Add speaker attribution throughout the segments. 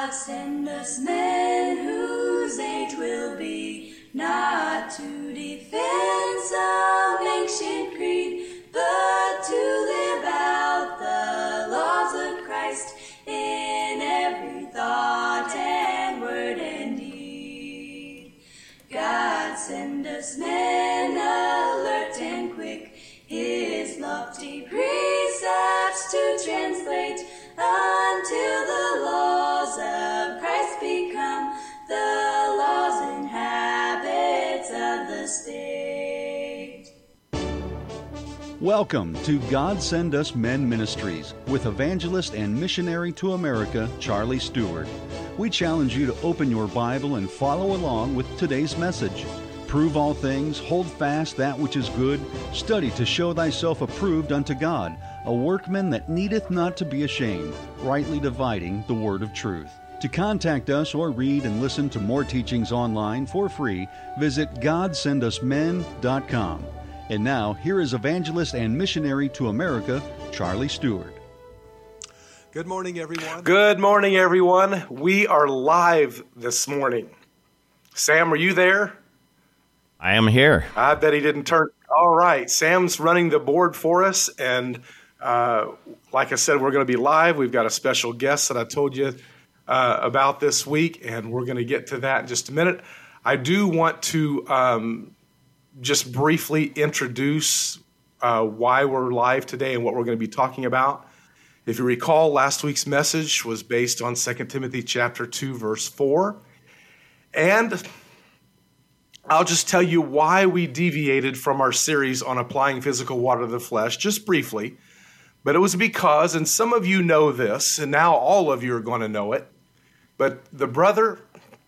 Speaker 1: Send us men whose age will be not to defend some ancient creed, but to live out the laws of Christ in every thought and word and deed. God, send us men alert and quick, his lofty precepts to translate, until the laws of Christ become the laws and habits of the state.
Speaker 2: Welcome to God Send Us Men Ministries with evangelist and missionary to America, Charlie Stewart. We challenge you to open your Bible and follow along with today's message. Prove all things, hold fast that which is good, study to show thyself approved unto God, a workman that needeth not to be ashamed, rightly dividing the word of truth. To contact us or read and listen to more teachings online for free, visit GodSendUsMen.com. And now, here is evangelist and missionary to America, Charlie Stewart.
Speaker 3: Good morning, everyone.
Speaker 4: Good morning, everyone. We are live this morning. Sam, are you there?
Speaker 5: I am here.
Speaker 4: I bet he didn't turn. All right. Sam's running the board for us. And like I said, we're going to be live. We've got a special guest that I told you about this week, and we're going to get to that in just a minute. I do want to just briefly introduce why we're live today and what we're going to be talking about. If you recall, last week's message was based on 2 Timothy chapter 2, verse 4. And I'll just tell you why we deviated from our series on applying physical water to the flesh, just briefly. But it was because, and some of you know this, and now all of you are going to know it, but the brother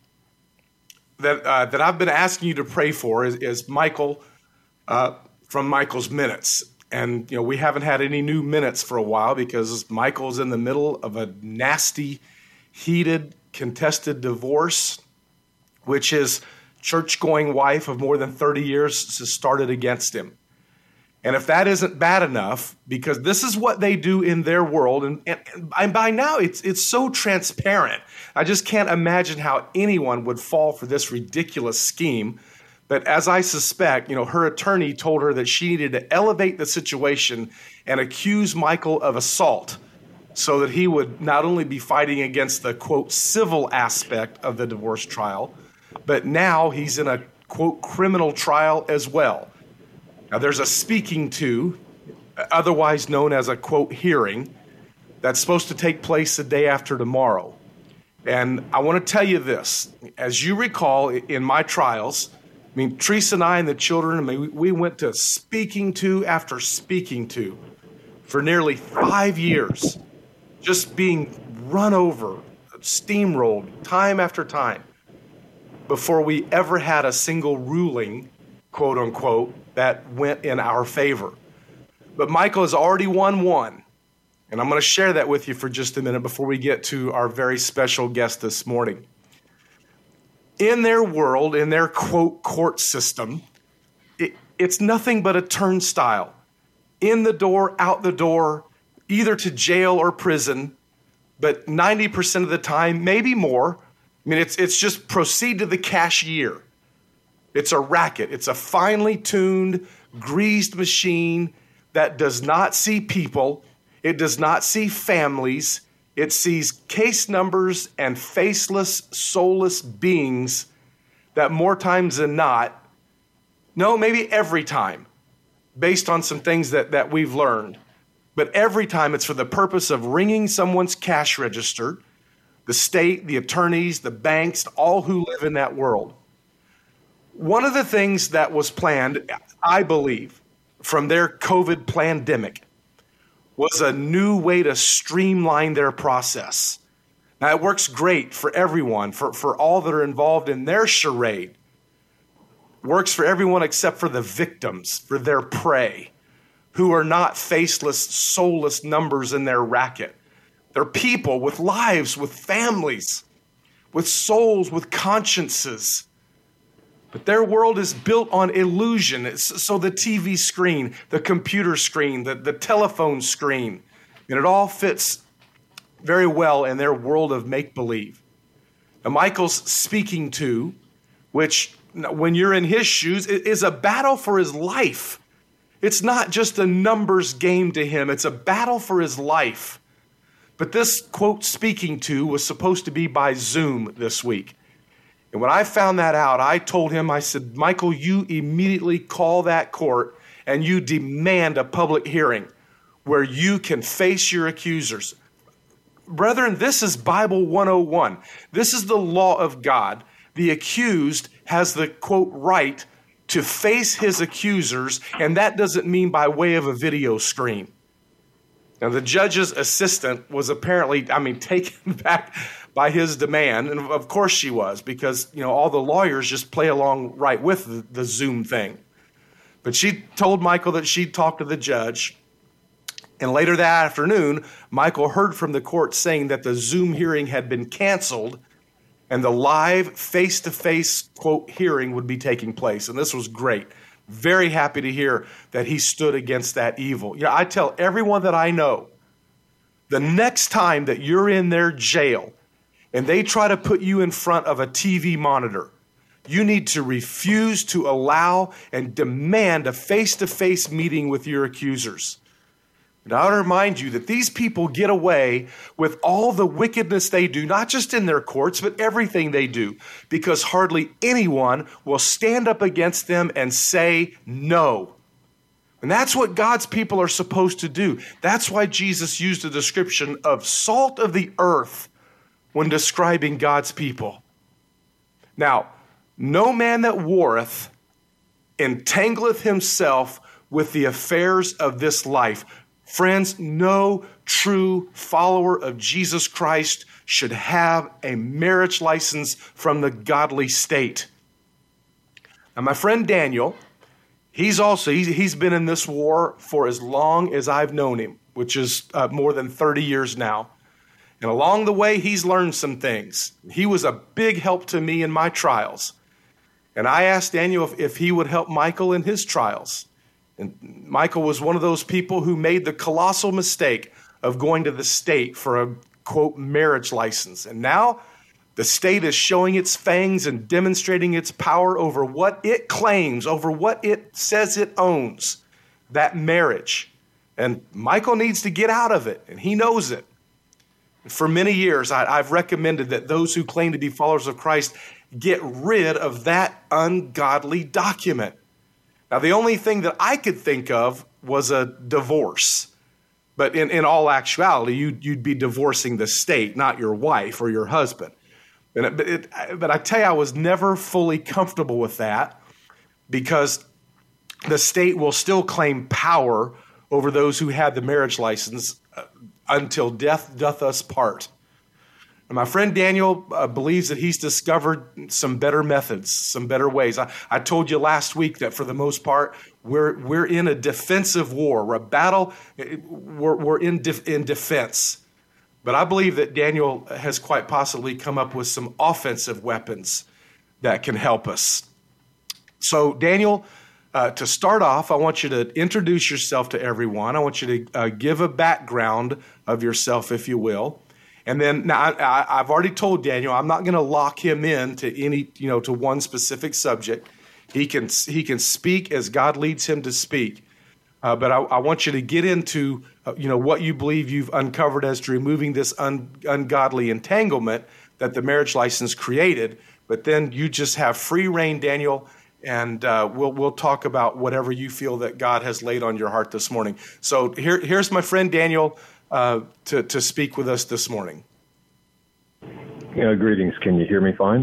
Speaker 4: that I've been asking you to pray for is Michael from Michael's Minutes. And, you know, we haven't had any new minutes for a while because Michael's in the middle of a nasty, heated, contested divorce, which his church-going wife of more than 30 years has started against him. And if that isn't bad enough, because this is what they do in their world, and by now it's so transparent. I just can't imagine how anyone would fall for this ridiculous scheme. But as I suspect, you know, her attorney told her that she needed to elevate the situation and accuse Michael of assault so that he would not only be fighting against the, quote, civil aspect of the divorce trial, but now he's in a, quote, criminal trial as well. Now, there's a speaking to, otherwise known as a, quote, hearing, that's supposed to take place the day after tomorrow. And I want to tell you this. As you recall, in my trials, I mean, Teresa and I and the children, we went to speaking to after speaking to for nearly 5 years, just being run over, steamrolled, time after time, before we ever had a single ruling, quote unquote, that went in our favor. But Michael has already won one. And I'm going to share that with you for just a minute before we get to our very special guest this morning. In their world, in their, quote, court system, it's nothing but a turnstile. In the door, out the door, either to jail or prison, but 90% of the time, maybe more. I mean, it's just proceed to the cashier. It's a racket. It's a finely tuned, greased machine that does not see people. It does not see families. It sees case numbers and faceless, soulless beings that more times than not, no, maybe every time, based on some things that we've learned, but every time it's for the purpose of ringing someone's cash register, the state, the attorneys, the banks, all who live in that world. One of the things that was planned, I believe, from their COVID pandemic was a new way to streamline their process. Now, it works great for everyone, for all that are involved in their charade. Works for everyone except for the victims, for their prey, who are not faceless, soulless numbers in their racket. They're people with lives, with families, with souls, with consciences. But their world is built on illusion. So the TV screen, the computer screen, the telephone screen, and it all fits very well in their world of make-believe. Now, Michael's speaking to, which when you're in his shoes, it is a battle for his life. It's not just a numbers game to him. It's a battle for his life. But this, quote, speaking to was supposed to be by Zoom this week. And when I found that out, I told him, I said, Michael, you immediately call that court and you demand a public hearing where you can face your accusers. Brethren, this is Bible 101. This is the law of God. The accused has the, quote, right to face his accusers, and that doesn't mean by way of a video screen. Now, the judge's assistant was apparently, taken back by his demand, and of course she was, because, all the lawyers just play along right with the Zoom thing. But she told Michael that she'd talk to the judge, and later that afternoon, Michael heard from the court saying that the Zoom hearing had been canceled, and the live face-to-face, quote, hearing would be taking place. And this was great. Very happy to hear that he stood against that evil. I tell everyone that I know, the next time that you're in their jail and they try to put you in front of a TV monitor, you need to refuse to allow and demand a face-to-face meeting with your accusers. And I want to remind you that these people get away with all the wickedness they do, not just in their courts, but everything they do, because hardly anyone will stand up against them and say no. And that's what God's people are supposed to do. That's why Jesus used the description of salt of the earth when describing God's people. Now, no man that warreth entangleth himself with the affairs of this life. Friends, no true follower of Jesus Christ should have a marriage license from the godly state. Now, my friend Daniel, he's been in this war for as long as I've known him, which is more than 30 years now. And along the way, he's learned some things. He was a big help to me in my trials. And I asked Daniel if he would help Michael in his trials. And Michael was one of those people who made the colossal mistake of going to the state for a, quote, marriage license. And now the state is showing its fangs and demonstrating its power over what it claims, over what it says it owns, that marriage. And Michael needs to get out of it, and he knows it. For many years, I've recommended that those who claim to be followers of Christ get rid of that ungodly document. Now, the only thing that I could think of was a divorce. But in all actuality, you'd be divorcing the state, not your wife or your husband. But I tell you, I was never fully comfortable with that because the state will still claim power over those who had the marriage license until death doth us part. And my friend Daniel believes that he's discovered some better methods, some better ways. I told you last week that for the most part, we're in a defensive war. We're a battle. We're in defense. But I believe that Daniel has quite possibly come up with some offensive weapons that can help us. So Daniel, to start off, I want you to introduce yourself to everyone. I want you to give a background of yourself, if you will. And then now I've already told Daniel I'm not going to lock him in to one specific subject. He can speak as God leads him to speak. But I want you to get into what you believe you've uncovered as to removing this ungodly entanglement that the marriage license created. But then you just have free reign, Daniel, and we'll talk about whatever you feel that God has laid on your heart this morning. So here's my friend Daniel to speak with us this morning.
Speaker 6: Greetings. Can you hear me fine?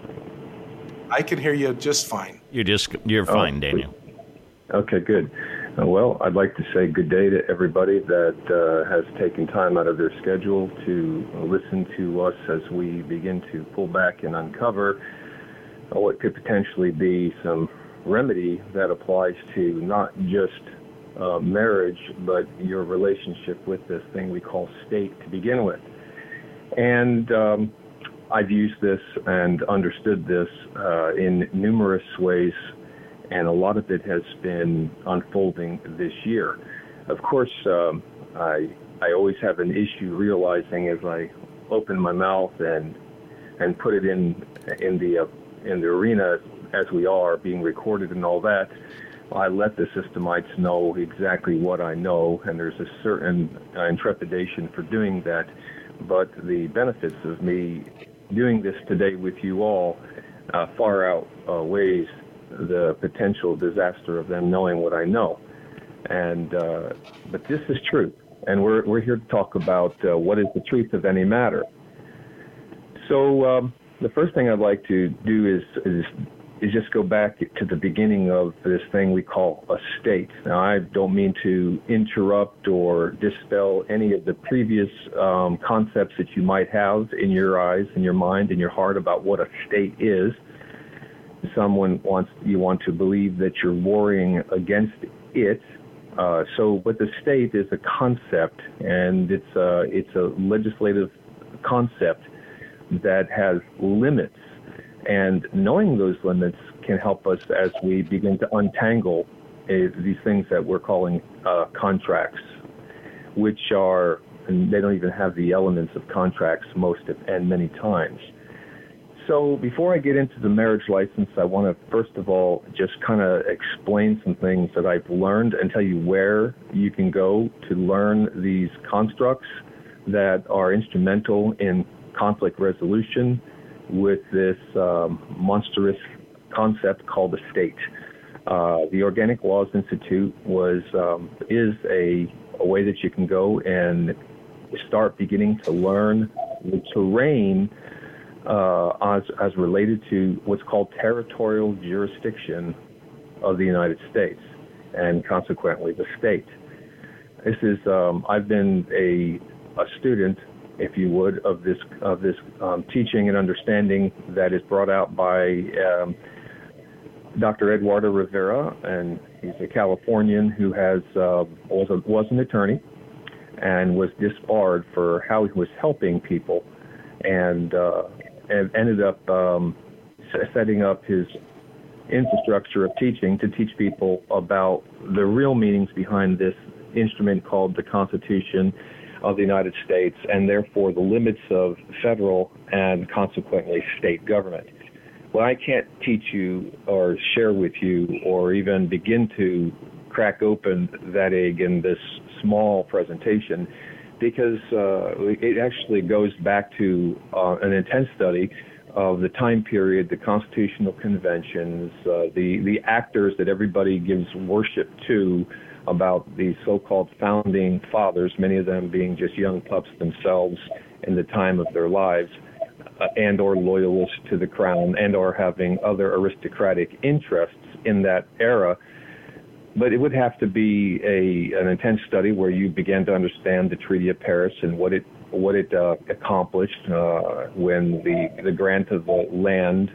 Speaker 4: I can hear you just fine.
Speaker 5: You're fine, Daniel.
Speaker 6: Okay, good. Well, I'd like to say good day to everybody that has taken time out of their schedule to listen to us as we begin to pull back and uncover what could potentially be some remedy that applies to not just marriage, but your relationship with this thing we call state to begin with. And I've used this and understood this in numerous ways, and a lot of it has been unfolding this year. Of course, I always have an issue realizing as I open my mouth and and put it in the arena as we are being recorded and all that, I let the systemites know exactly what I know, and there's a certain intrepidation for doing that. But the benefits of me doing this today with you all far outweighs the potential disaster of them knowing what I know. And but this is truth, and we're here to talk about what is the truth of any matter. So the first thing I'd like to do is just go back to the beginning of this thing we call a state. Now, I don't mean to interrupt or dispel any of the previous concepts that you might have in your eyes, in your mind, in your heart about what a state is. You want to believe that you're warring against it. But the state is a concept, and it's a legislative concept that has limits. And knowing those limits can help us as we begin to untangle these things that we're calling contracts, which are, and they don't even have the elements of contracts and many times. So before I get into the marriage license, I want to first of all just kind of explain some things that I've learned and tell you where you can go to learn these constructs that are instrumental in conflict resolution with this monstrous concept called the state. The Organic Laws Institute is a way that you can go and start beginning to learn the terrain as related to what's called territorial jurisdiction of the United States, and consequently the state. This is I've been a student, if you would, of this teaching and understanding that is brought out by Dr. Eduardo Rivera, and he's a Californian who was an attorney and was disbarred for how he was helping people, and ended up setting up his infrastructure of teaching to teach people about the real meanings behind this instrument called the Constitution of the United States, and therefore the limits of federal and consequently state government. Well, I can't teach you or share with you or even begin to crack open that egg in this small presentation, because it actually goes back to an intense study of the time period, the constitutional conventions, the actors that everybody gives worship to about the so-called founding fathers, many of them being just young pups themselves in the time of their lives, and or loyalists to the crown, and or having other aristocratic interests in that era. But it would have to be an intense study where you began to understand the Treaty of Paris and what it accomplished when the grant of the land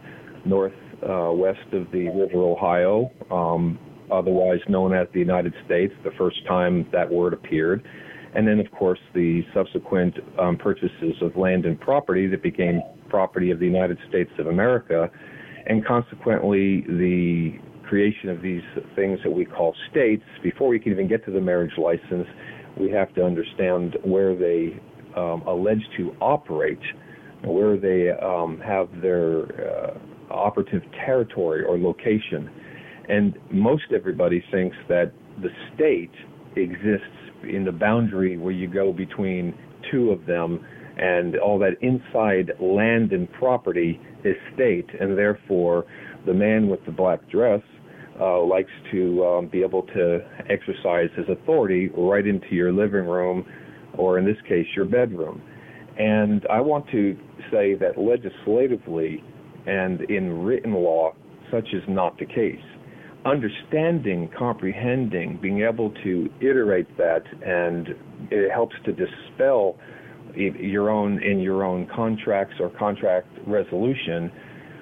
Speaker 6: northwest of the River Ohio, otherwise known as the United States, the first time that word appeared. And then, of course, the subsequent purchases of land and property that became property of the United States of America, and consequently the creation of these things that we call states. Before we can even get to the marriage license, we have to understand where they allege to operate, where they have their operative territory or location. And most everybody thinks that the state exists in the boundary where you go between two of them, and all that inside land and property is state, and therefore the man with the black dress likes to be able to exercise his authority right into your living room, or in this case, your bedroom. And I want to say that legislatively and in written law, such is not the case. Understanding, comprehending, being able to iterate that, and it helps to dispel your own contracts or contract resolution,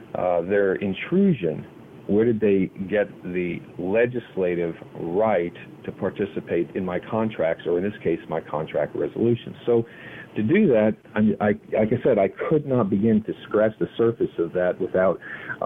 Speaker 6: their intrusion. Where did they get the legislative right to participate in my contracts, or in this case, my contract resolution? So to do that, like I said, I could not begin to scratch the surface of that without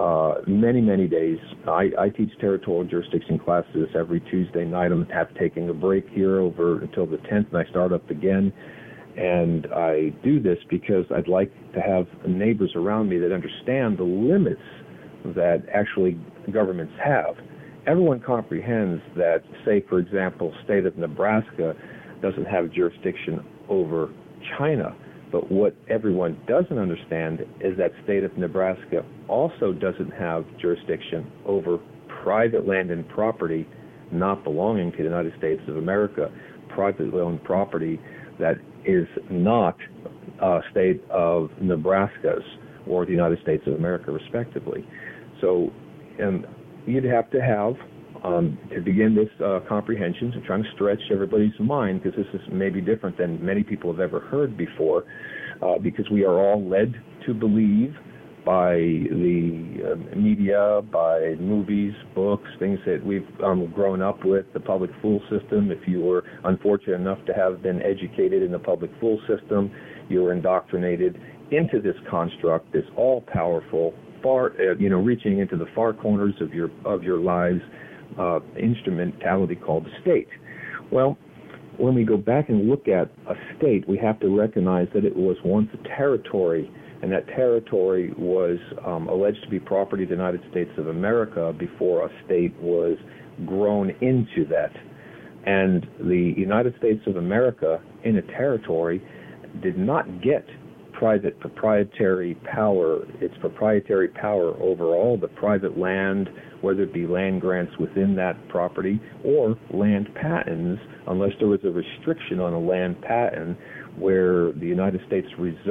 Speaker 6: many, many days. I teach territorial jurisdiction classes every Tuesday night. I'm taking a break here over until the 10th, and I start up again. And I do this because I'd like to have neighbors around me that understand the limits that actually governments have. Everyone comprehends that, say, for example, state of Nebraska doesn't have jurisdiction over China. But what everyone doesn't understand is that state of Nebraska also doesn't have jurisdiction over private land and property not belonging to the United States of America, privately owned property that is not state of Nebraska's or the United States of America, respectively. So you'd have to have, to begin this comprehension, so trying to stretch everybody's mind, because this is maybe different than many people have ever heard before, because we are all led to believe by the media, by movies, books, things that we've grown up with, the public school system. If you were unfortunate enough to have been educated in the public school system, you were indoctrinated into this construct, this all-powerful, far, reaching into the far corners of your lives, instrumentality called the state. Well, when we go back and look at a state, we have to recognize that it was once a territory, and that territory was alleged to be property of the United States of America before a state was grown into that. And the United States of America, in a territory, did not get private proprietary power. Its proprietary power over all the private land, whether it be land grants within that property or land patents, unless there was a restriction on a land patent where the United States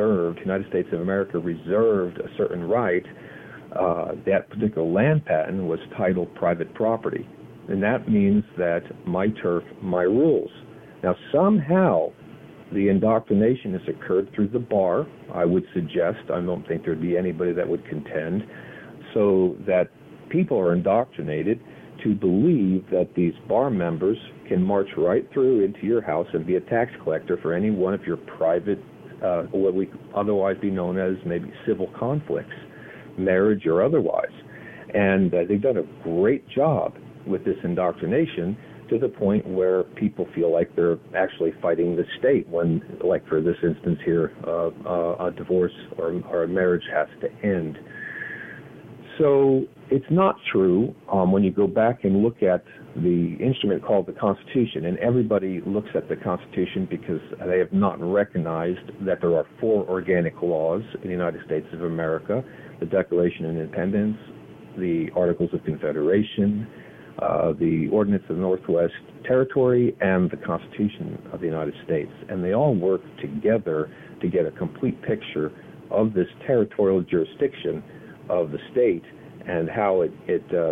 Speaker 6: of America reserved a certain right. That particular land patent was titled private property. And that means that my turf, my rules. Now, somehow, the indoctrination has occurred through the bar, I would suggest. I don't think there'd be anybody that would contend, so that people are indoctrinated to believe that these bar members can march right through into your house and be a tax collector for any one of your private, what we otherwise be known as maybe civil conflicts, marriage or otherwise. And they've done a great job with this indoctrination, to the point where people feel like they're actually fighting the state when, like for this instance here, a divorce or a marriage has to end. So it's not true when you go back and look at the instrument called the Constitution, and everybody looks at the Constitution because they have not recognized that there are 4 organic laws in the United States of America: the Declaration of Independence, the Articles of Confederation, the Ordinance of the Northwest Territory, and the Constitution of the United States. And they all work together to get a complete picture of this territorial jurisdiction of the state and how it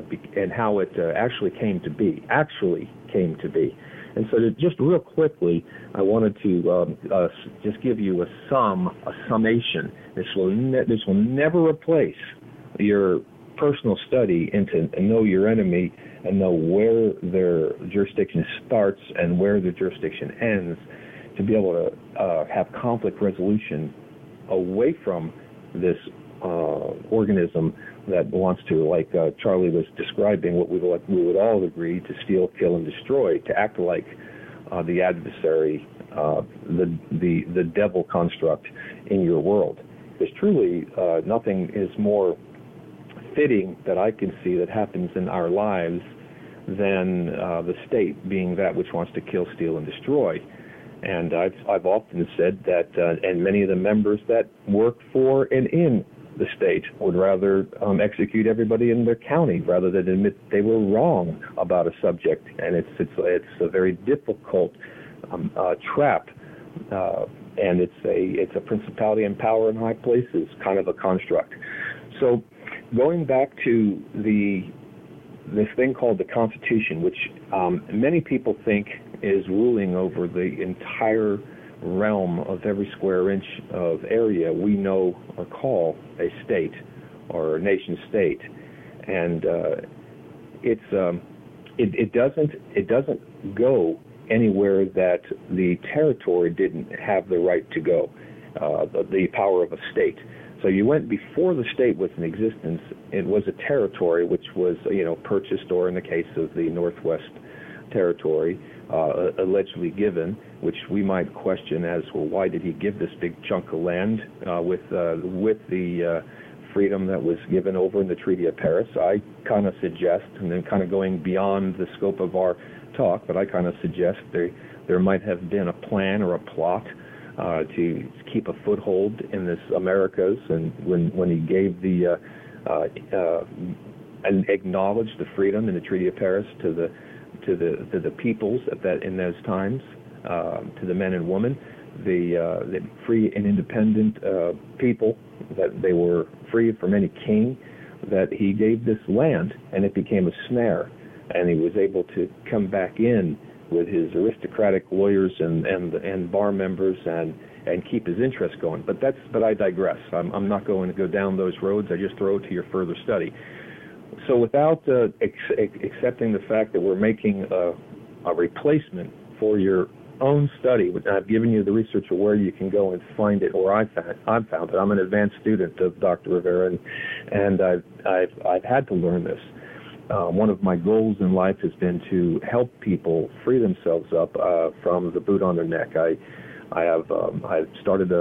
Speaker 6: actually came to be. And so just real quickly, I wanted to just give you a summation. This will never replace your personal study into know your enemy and know where their jurisdiction starts and where their jurisdiction ends, to be able to have conflict resolution away from this organism that wants to, like Charlie was describing, what we would all agree, to steal, kill, and destroy, to act like the adversary, the devil construct in your world. Because truly, nothing is more fitting that I can see that happens in our lives than the state being that which wants to kill, steal, and destroy. And I've often said that, and many of the members that work for and in the state would rather execute everybody in their county rather than admit they were wrong about a subject. And it's a very difficult trap, and it's a principality and power in high places kind of a construct. So, going back to this thing called the Constitution, which many people think is ruling over the entire realm of every square inch of area we know or call a state or a nation state, and it doesn't go anywhere that the territory didn't have the right to go, the power of a state. So you went before the state was in existence. It was a territory which was, purchased, or in the case of the Northwest territory allegedly given, which we might question as, well, why did he give this big chunk of land with the freedom that was given over in the Treaty of Paris? I kind of suggest, and then kind of going beyond the scope of our talk, but I kind of suggest there might have been a plan or a plot to keep a foothold in this Americas, and when he gave and acknowledged the freedom in the Treaty of Paris to the peoples in those times, to the men and women, the free and independent people, that they were free from any king, that he gave this land, and it became a snare, and he was able to come back in with his aristocratic lawyers and bar members and keep his interest going. But I digress. I'm not going to go down those roads. I just throw it to your further study. So without accepting the fact that we're making a replacement for your own study, I've given you the research of where you can go and find it, or I've found it. I'm an advanced student of Dr. Rivera, and I've had to learn this. One of my goals in life has been to help people free themselves up from the boot on their neck. I've started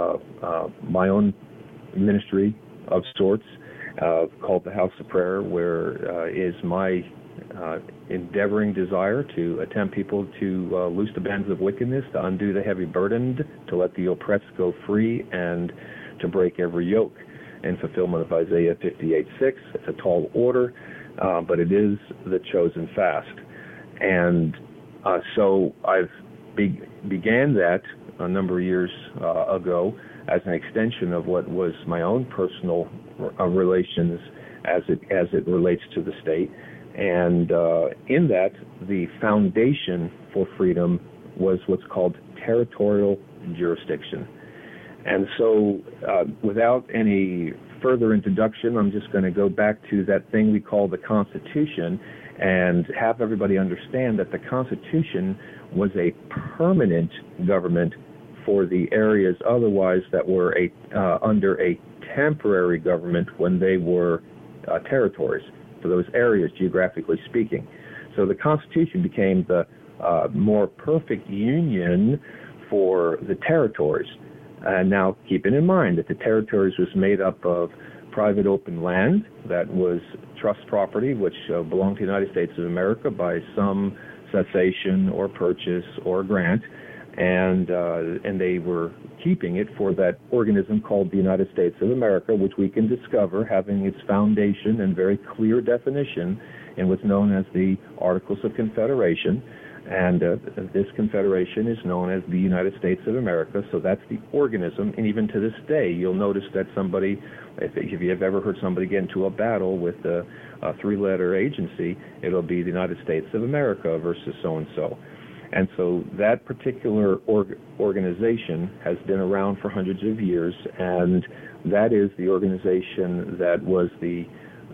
Speaker 6: my own ministry of sorts called the House of Prayer, where is my endeavoring desire to attempt people to loose the bands of wickedness, to undo the heavy burdened, to let the oppressed go free, and to break every yoke in fulfillment of Isaiah 58:6. It's a tall order, but it is the chosen fast. And so I've began that a number of years ago as an extension of what was my own personal relations as it relates to the state. And in that, the foundation for freedom was what's called territorial jurisdiction. And so without any further introduction, I'm just going to go back to that thing we call the Constitution and have everybody understand that the Constitution was a permanent government for the areas otherwise that were under a temporary government when they were territories, for those areas geographically speaking. So the Constitution became the more perfect union for the territories. And now keeping in mind that the territories was made up of private open land that was trust property, which belonged to the United States of America by some cessation or purchase or grant, and they were keeping it for that organism called the United States of America, which we can discover having its foundation and very clear definition in what's known as the Articles of Confederation. And this confederation is known as the United States of America, so that's the organism. And even to this day, you'll notice that somebody, if you have ever heard somebody get into a battle with a three-letter agency, it'll be the United States of America versus so-and-so. And so that particular organization has been around for hundreds of years, and that is the organization that was the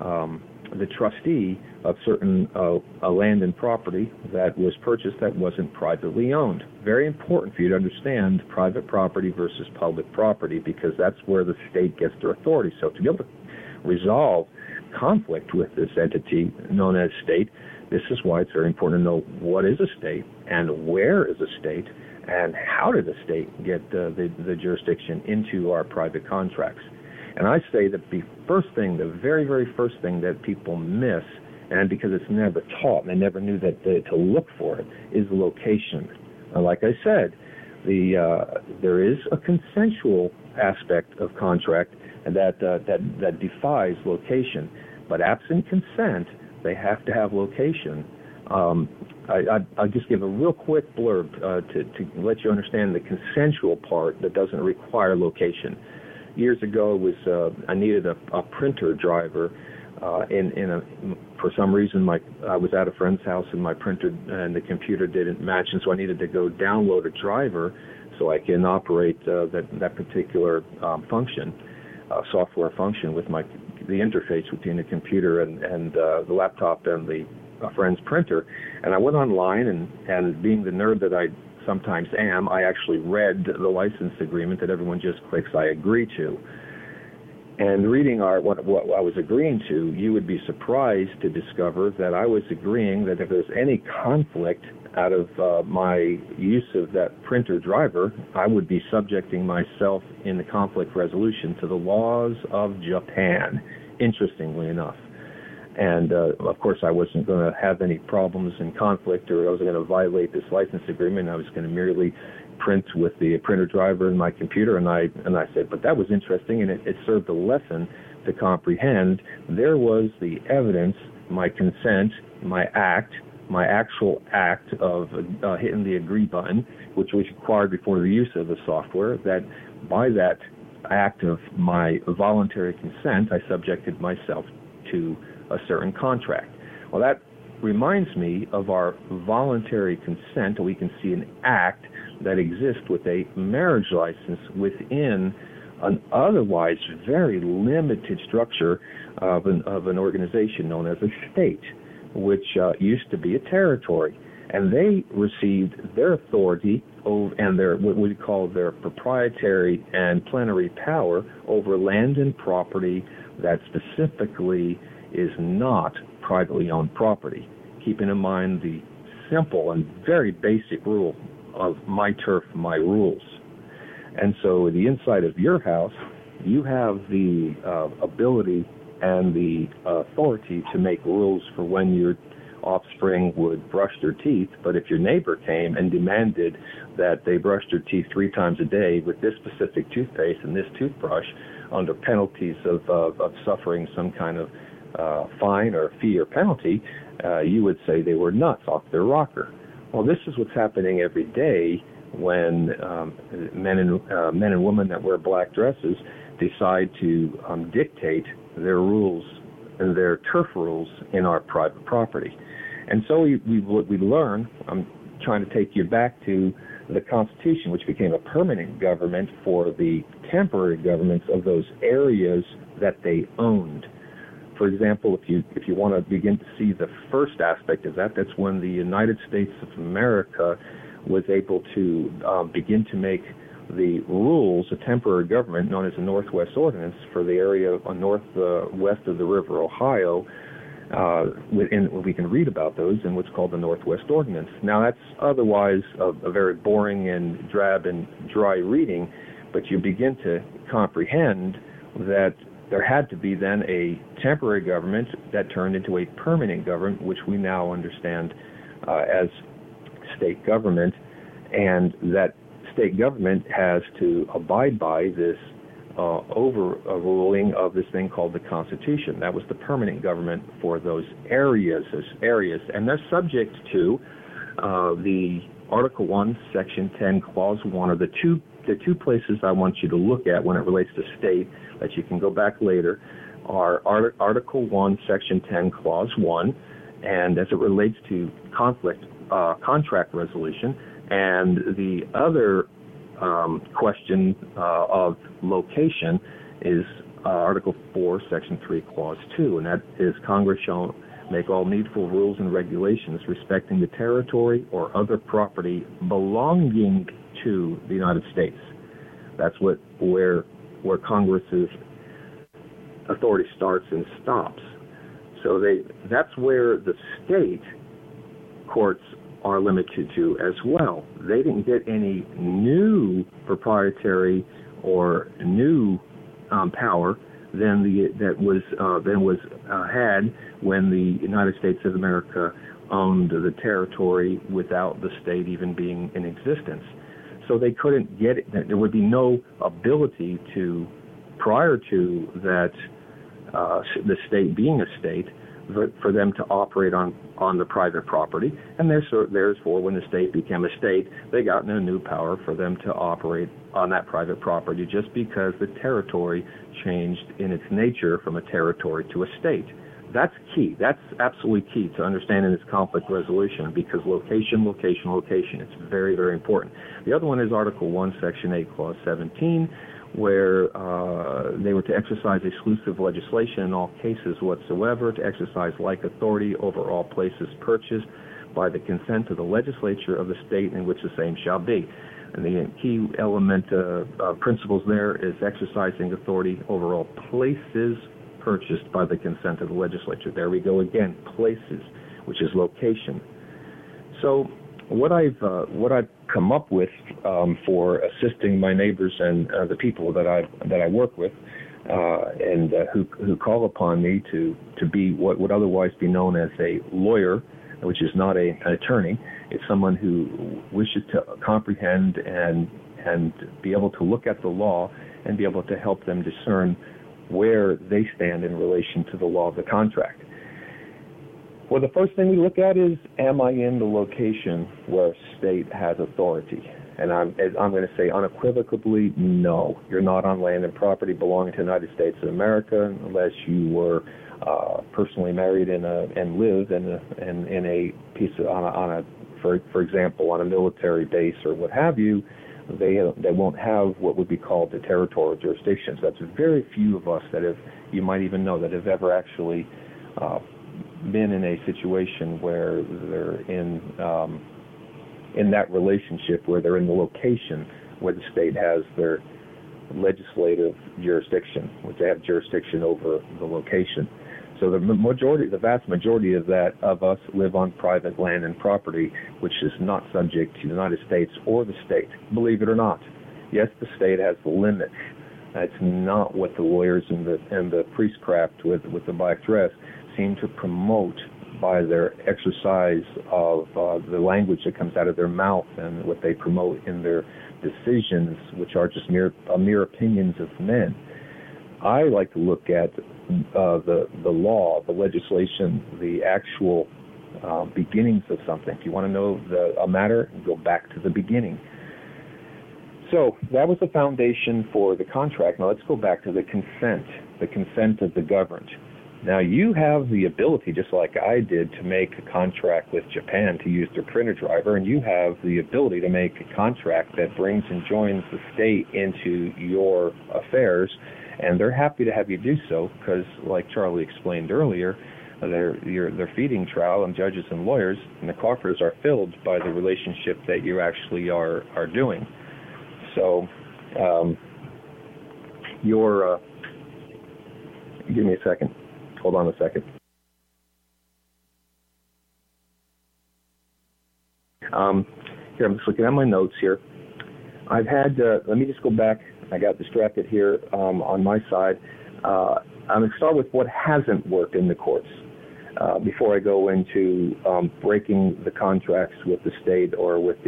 Speaker 6: trustee of certain land and property that was purchased that wasn't privately owned. Very important for you to understand private property versus public property, because that's where the state gets their authority. So to be able to resolve conflict with this entity known as state, this is why it's very important to know what is a state and where is a state and how did the state get the jurisdiction into our private contracts. And I say that the very, very first thing that people miss, and because it's never taught and they never knew that to look for it, is location. And like I said, there is a consensual aspect of contract and that defies location. But absent consent, they have to have location. I'll just give a real quick blurb to let you understand the consensual part that doesn't require location. Years ago, I needed a printer driver. For some reason, I was at a friend's house and my printer and the computer didn't match, and so I needed to go download a driver so I can operate that particular software function with the interface between the computer and the laptop and the friend's printer. And I went online and being the nerd that I sometimes am, I actually read the license agreement that everyone just clicks I agree to. And reading what I was agreeing to, you would be surprised to discover that I was agreeing that if there's any conflict out of my use of that printer driver, I would be subjecting myself in the conflict resolution to the laws of Japan, interestingly enough. And, of course, I wasn't going to have any problems in conflict, or I wasn't going to violate this license agreement. I was going to merely print with the printer driver in my computer. And I said, but that was interesting, and it served a lesson to comprehend. There was the evidence, my consent, my actual act of hitting the agree button, which was required before the use of the software, that by that act of my voluntary consent, I subjected myself to a certain contract. Well, that reminds me of our voluntary consent. We can see an act that exists with a marriage license within an otherwise very limited structure of an organization known as a state, which used to be a territory. And they received their authority and their what we call their proprietary and plenary power over land and property that specifically is not privately owned property, keeping in mind the simple and very basic rule of my turf, my rules. And so the inside of your house, you have the ability and the authority to make rules for when your offspring would brush their teeth. But if your neighbor came and demanded that they brush their teeth 3 times a day with this specific toothpaste and this toothbrush under penalties of suffering some kind of fine or fee or penalty, you would say they were nuts, off their rocker. Well, this is what's happening every day when men and women that wear black dresses decide to dictate their rules and their turf rules in our private property. And so we learn, I'm trying to take you back to the Constitution, which became a permanent government for the temporary governments of those areas that they owned. For example, if you want to begin to see the first aspect of that, that's when the United States of America was able to begin to make the rules a temporary government known as the Northwest Ordinance for the area northwest of the River Ohio. And we can read about those in what's called the Northwest Ordinance. Now, that's otherwise a very boring and drab and dry reading, but you begin to comprehend that there had to be then a temporary government that turned into a permanent government, which we now understand as state government, and that state government has to abide by this overruling of this thing called the Constitution. That was the permanent government for those areas, and they're subject to the Article 1, Section 10, Clause 1 are the two places I want you to look at when it relates to state, that you can go back later, are Article 1, Section 10, Clause 1, and as it relates to contract resolution, and the other question of location is Article 4, Section 3, Clause 2, and that is Congress shall make all needful rules and regulations respecting the territory or other property belonging to the United States. That's where Congress's authority starts and stops. So that's where the state courts are limited to as well. They didn't get any new proprietary or new power than was had when the United States of America owned the territory without the state even being in existence. So they couldn't get it. There would be no ability to, prior to that, the state being a state, for them to operate on the private property. And therefore, when the state became a state, they got no new power for them to operate on that private property just because the territory changed in its nature from a territory to a state. That's key. That's absolutely key to understanding this conflict resolution, because location. It's very, very important. The other one is Article 1, Section 8, Clause 17, where they were to exercise exclusive legislation in all cases whatsoever, to exercise like authority over all places purchased by the consent of the legislature of the state in which the same shall be. And the key element, principles there is exercising authority over all places purchased by the consent of the legislature. There we go again, places, which is location. So what I've come up with for assisting my neighbors and the people that I work with, and who call upon me to be what would otherwise be known as a lawyer, which is not an attorney. It's someone who wishes to comprehend and be able to look at the law and be able to help them discern where they stand in relation to the law of the contract. Well, the first thing we look at is, am I in the location where state has authority? And I'm going to say unequivocally, no. You're not on land and property belonging to the United States of America unless you were personally married and live in a piece of, for example, on a military base or what have you. They won't have what would be called the territorial jurisdictions. That's very few of us that you might even know, that have ever actually been in a situation where they're in that relationship, where they're in the location where the state has their legislative jurisdiction, which they have jurisdiction over the location. So the vast majority of us live on private land and property, which is not subject to the United States or the state. Believe it or not, yes, the state has the limits. That's not what the lawyers and the priestcraft with the black dress seem to promote by their exercise of the language that comes out of their mouth and what they promote in their decisions, which are just mere opinions of men. I like to look at the law, the legislation, the actual beginnings of something. If you want to know a matter, go back to the beginning. So that was the foundation for the contract. Now let's go back to the consent of the governed. Now you have the ability, just like I did, to make a contract with Japan to use their printer driver, and you have the ability to make a contract that brings and joins the state into your affairs, and they're happy to have you do so because, like Charlie explained earlier, their feeding trial and judges and lawyers and the coffers are filled by the relationship that you actually are doing. So give me a second. Hold on a second. Here, I'm just looking at my notes here. I've had, let me just go back. I got distracted here on my side. I'm going to start with what hasn't worked in the courts before I go into breaking the contracts with the state or with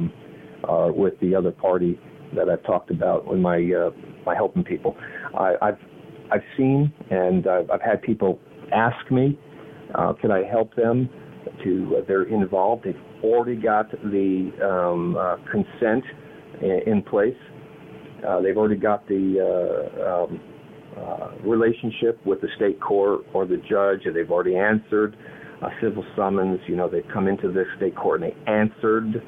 Speaker 6: the other party that I've talked about in my helping people. I've seen and I've had people ask me, can I help them they're involved. They've already got the consent in place. They've already got the relationship with the state court or the judge, and they've already answered a civil summons. You know, they've come into the state court and they answered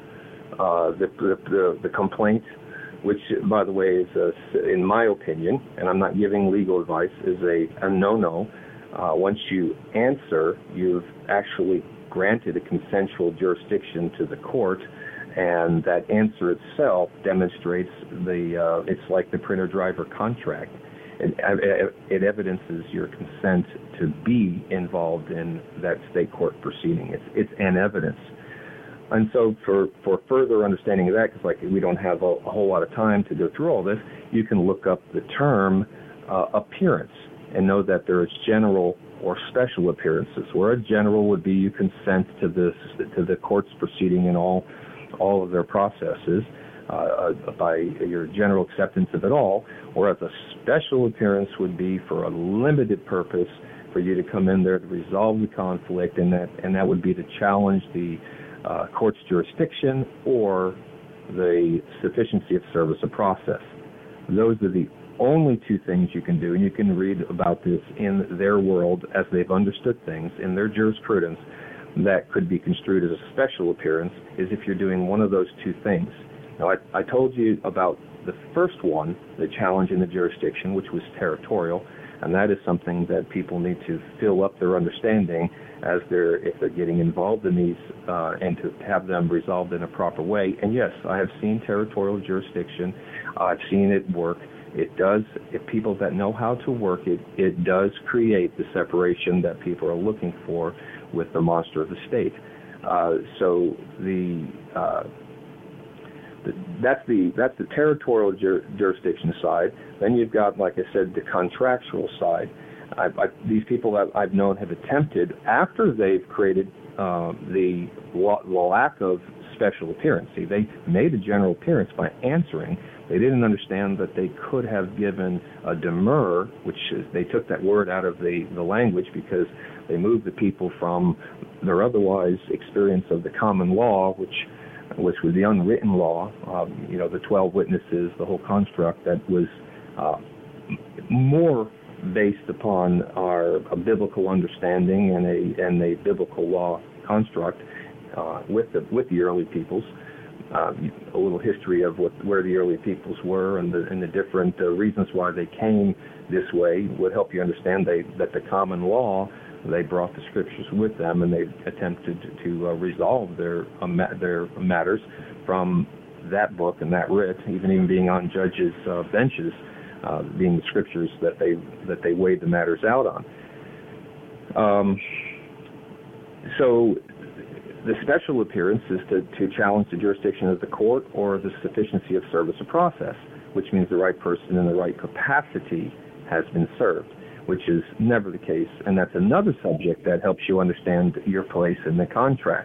Speaker 6: the complaint, which, by the way, is, in my opinion, and I'm not giving legal advice, is a no-no. Once you answer, you've actually granted a consensual jurisdiction to the court, and that answer itself demonstrates it's like the printer-driver contract. It evidences your consent to be involved in that state court proceeding. It's an evidence. And so for further understanding of that, because we don't have a whole lot of time to go through all this, you can look up the term appearance and know that there is general or special appearances, where a general would be you consent to the court's proceeding in all of their processes by your general acceptance of it all, whereas a special appearance would be for a limited purpose for you to come in there to resolve the conflict, and that would be to challenge the court's jurisdiction or the sufficiency of service of process. Those are the only two things you can do, and you can read about this in their world as they've understood things in their jurisprudence. That could be construed as a special appearance is if you're doing one of those two things. Now, I told you about the first one, the challenge in the jurisdiction, which was territorial. And that is something that people need to fill up their understanding if they're getting involved in these, and to have them resolved in a proper way. And yes, I have seen territorial jurisdiction. I've seen it work. It does, if people that know how to work it, it does create the separation that people are looking for with the monster of the state. So that's the territorial jurisdiction side. Then you've got, like I said, the contractual side. These people that I've known have attempted, after they've created the lack of special appearance. See, they made a general appearance by answering. They didn't understand that they could have given a demur, which is, they took that word out of the language because they moved the people from their otherwise experience of the common law, which was the unwritten law, the 12 witnesses, the whole construct that was more based upon a biblical understanding and a biblical law construct with the early peoples. A little history of where the early peoples were and the different reasons why they came this way would help you understand that the common law, they brought the scriptures with them, and they attempted to resolve their matters from that book and that writ, even being on judges' benches, being the scriptures that they weighed the matters out on. So the special appearance is to challenge the jurisdiction of the court or the sufficiency of service of process, which means the right person in the right capacity has been served, which is never the case. And that's another subject that helps you understand your place in the contract.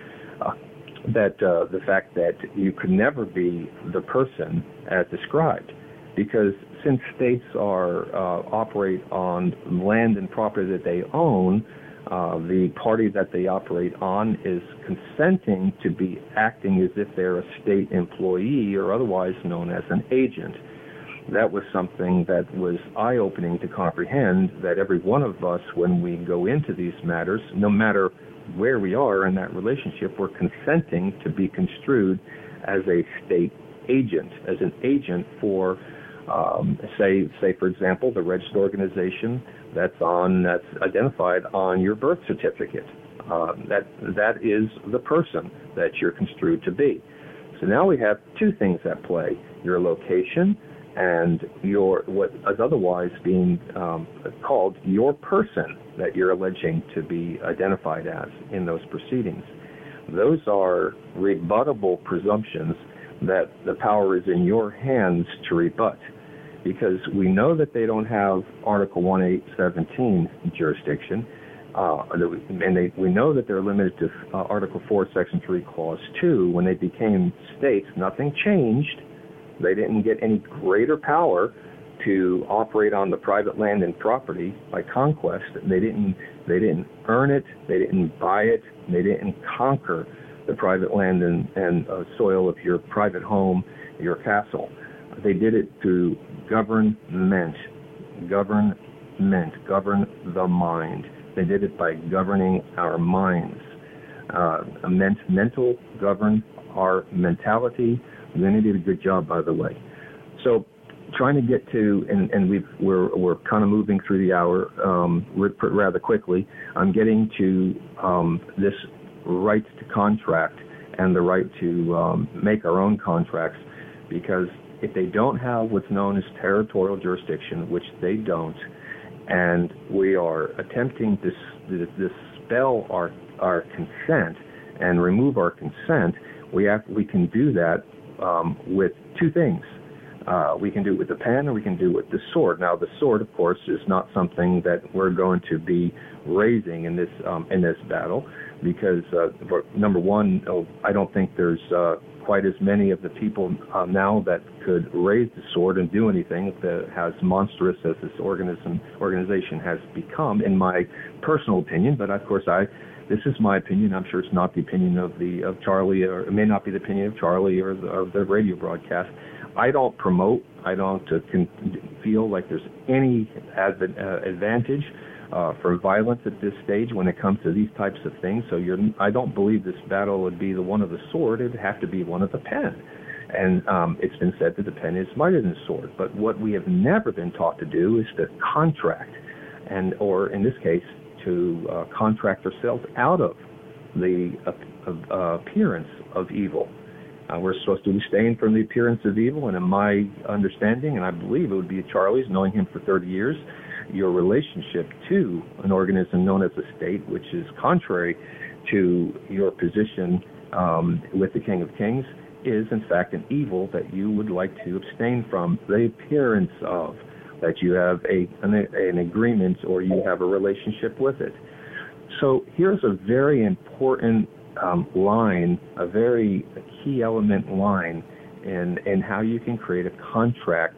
Speaker 6: The fact that you could never be the person as described, because since states operate on land and property that they own, the party that they operate on is consenting to be acting as if they're a state employee or otherwise known as an agent. That was something that was eye-opening to comprehend, that every one of us, when we go into these matters, no matter where we are in that relationship, we're consenting to be construed as a state agent, as an agent for, say for example, the registered organization that's identified on your birth certificate. That is the person that you're construed to be. So now we have two things at play: your location and what is otherwise being called your person that you're alleging to be identified as in those proceedings. Those are rebuttable presumptions that the power is in your hands to rebut, because we know that they don't have Article 1817 jurisdiction, and we know that they're limited to Article 4, Section 3, Clause 2. When they became states, nothing changed. They didn't get any greater power to operate on the private land and property by conquest. They didn't earn it, they didn't buy it, they didn't conquer the private land and soil of your private home, your castle. They did it through government, govern the mind. They did it by governing our minds. Mental, govern our mentality. And then they did a good job, by the way. So trying to get to, and we're kind of moving through the hour rather quickly. I'm getting to this right to contract and the right to make our own contracts, because if they don't have what's known as territorial jurisdiction, which they don't, and we are attempting to dispel our consent and remove our consent, we can do that with two things. We can do it with the pen, or we can do it with the sword. Now, the sword, of course, is not something that we're going to be raising in this battle, because number one, I don't think there's quite as many of the people now that could raise the sword and do anything as monstrous as this organization has become, in my personal opinion. But of course, this is my opinion. I'm sure it's not the opinion of Charlie, or it may not be the opinion of Charlie or the radio broadcast. I don't promote. I don't feel like there's any advantage for violence at this stage when it comes to these types of things. So I don't believe this battle would be the one of the sword. It'd have to be one of the pen. And it's been said that the pen is mightier than the sword. But what we have never been taught to do is to contract, or in this case, to contract ourselves out of the appearance of evil. We're supposed to abstain from the appearance of evil, and in my understanding, and I believe it would be Charlie's, knowing him for 30 years, your relationship to an organism known as a state, which is contrary to your position with the King of Kings, is in fact an evil that you would like to abstain from. The appearance of that you have an agreement or you have a relationship with it. So here's a very important line, a very key element line in how you can create a contract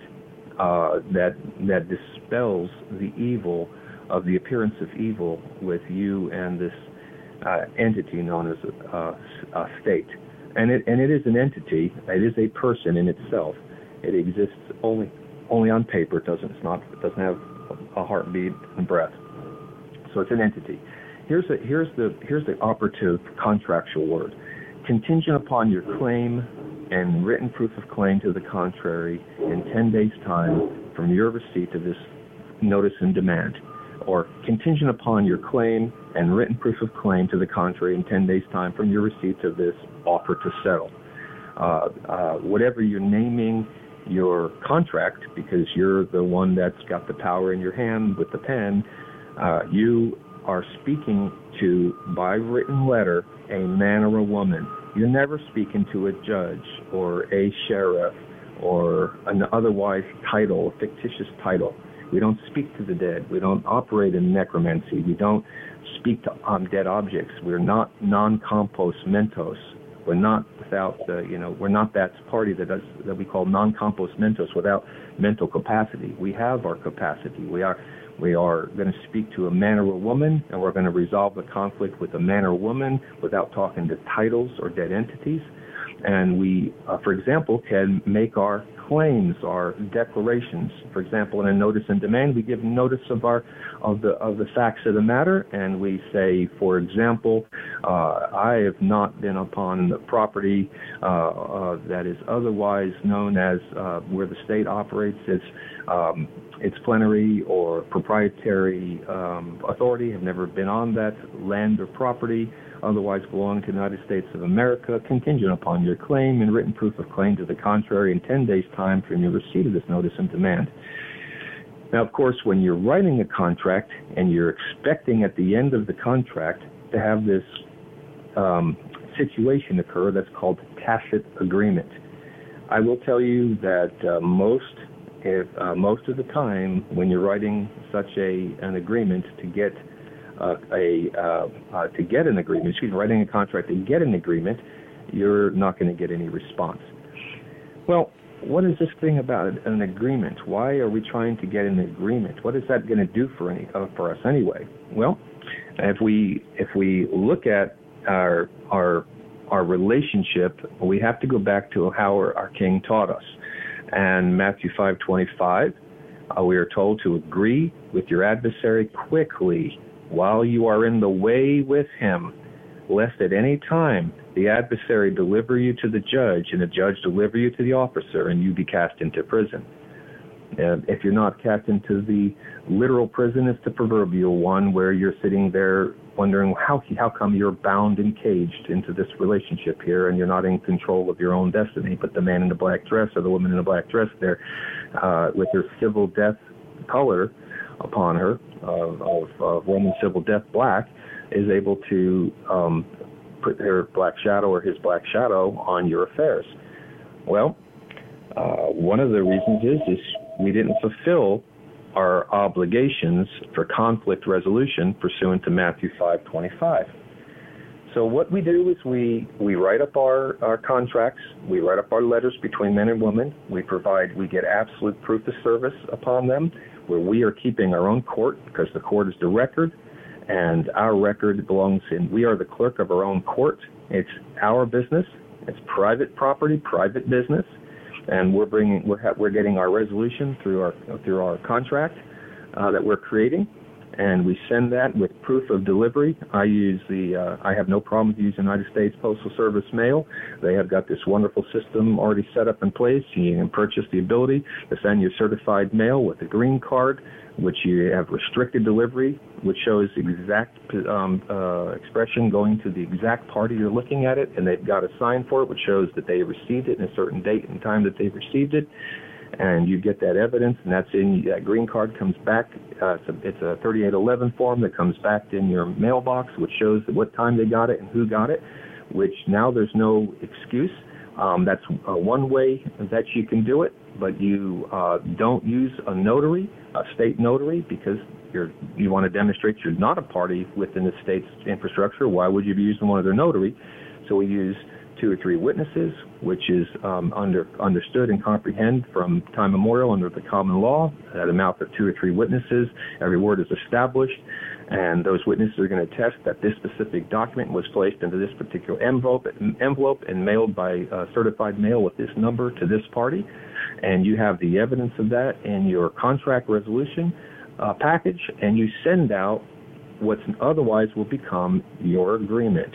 Speaker 6: that dispels the evil of the appearance of evil with you and this entity known as a state. And it is an entity. It is a person in itself. It exists only on paper. It doesn't have a heartbeat and breath. So it's an entity. Here's the operative contractual word: contingent upon your claim and written proof of claim to the contrary in 10 days' time from your receipt of this notice and demand, or contingent upon your claim and written proof of claim to the contrary in 10 days' time from your receipt of this offer to settle. Whatever you're naming your contract, because you're the one that's got the power in your hand with the pen, you are speaking to, by written letter, a man or a woman. You're never speaking to a judge or a sheriff or an otherwise title, a fictitious title. We don't speak to the dead. We don't operate in necromancy. We don't speak to dead objects. We're not non-compos mentos. We're not we're not that party that we call non-compos mentos without mental capacity. We have our capacity. We are going to speak to a man or a woman, and we're going to resolve the conflict with a man or woman without talking to titles or dead entities. And we, for example, can make our claims, our declarations. For example, in a notice and demand, we give notice of the facts of the matter, and we say, for example, I have not been upon the property that is otherwise known as where the state operates its plenary or proprietary authority. Have never been on that land or property otherwise belonging to the United States of America, contingent upon your claim and written proof of claim to the contrary in 10 days' time from your receipt of this notice and demand. Now, of course, when you're writing a contract and you're expecting at the end of the contract to have this situation occur that's called tacit agreement. I will tell you that most of the time when you're writing such an agreement to get an agreement, writing a contract to get an agreement, you're not going to get any response. Well, what is this thing about an agreement? Why are we trying to get an agreement? What is that going to do for us anyway? Well, if we look at our relationship, we have to go back to how our King taught us. And Matthew 5:25, we are told to agree with your adversary quickly while you are in the way with him, lest at any time the adversary deliver you to the judge, and the judge deliver you to the officer, and you be cast into prison. If you're not cast into the literal prison, it's the proverbial one where you're sitting there wondering how come you're bound and caged into this relationship here, and you're not in control of your own destiny, but the man in the black dress or the woman in the black dress there with her civil death color upon her of Roman civil death black is able to put her black shadow or his black shadow on your affairs. Well, one of the reasons is we didn't fulfill our obligations for conflict resolution pursuant to Matthew 5:25. So what we do is we write up our contracts, we write up our letters between men and women, we get absolute proof of service upon them, where we are keeping our own court, because the court is the record, and our record we are the clerk of our own court. It's our business, it's private property, private business, and we're getting our resolution through our contract that we're creating, and we send that with proof of delivery. I have no problem with using United States Postal Service mail. They have got this wonderful system already set up in place. You can purchase the ability to send your certified mail with a green card, which you have restricted delivery, which shows exact expression going to the exact party you're looking at it, and they've got a sign for it, which shows that they received it in a certain date and time that they received it. And you get that evidence, and that green card comes back. It's a 3811 form that comes back in your mailbox, which shows what time they got it and who got it, which now there's no excuse. That's one way that you can do it, but you don't use a notary, a state notary, because you want to demonstrate you're not a party within the state's infrastructure. Why would you be using one of their notary? So we use 2 or 3 witnesses, which is understood and comprehend from time immemorial under the common law. At a mouth of 2 or 3 witnesses, every word is established, and those witnesses are going to attest that this specific document was placed into this particular envelope and mailed by certified mail with this number to this party, and you have the evidence of that in your contract resolution package, and you send out what otherwise will become your agreement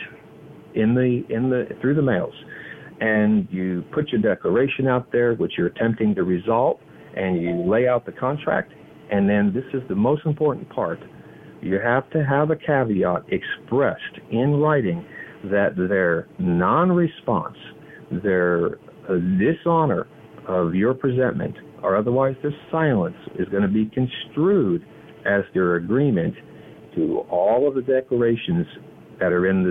Speaker 6: through the mails, and you put your declaration out there, which you're attempting to resolve, and you lay out the contract. And then this is the most important part: you have to have a caveat expressed in writing that their non-response, their dishonor of your presentment, or otherwise their silence, is going to be construed as their agreement to all of the declarations that are in